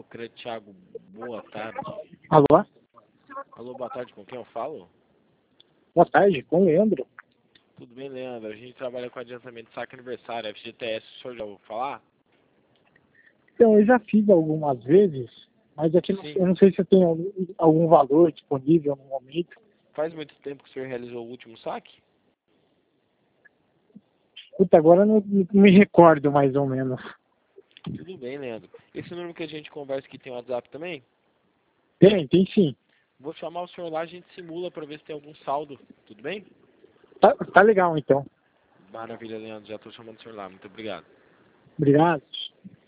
Meu querido Thiago, boa tarde. Alô? Alô, boa tarde, com quem eu falo? Boa tarde, com o Leandro. Tudo bem, Leandro? A gente trabalha com adiantamento de saque aniversário, FGTS, o senhor já ouviu falar? Então, eu já fiz algumas vezes, mas aqui Sim. eu não sei se tem algum valor disponível no momento. Faz muito tempo que o senhor realizou o último saque? Puta, agora eu não me recordo mais ou menos. Tudo bem, Leandro. Esse número que a gente conversa aqui tem WhatsApp também? Tem sim. Vou chamar o senhor lá, a gente simula para ver se tem algum saldo. Tudo bem? Tá legal então. Maravilha, Leandro. Já estou chamando o senhor lá. Muito obrigado. Obrigado.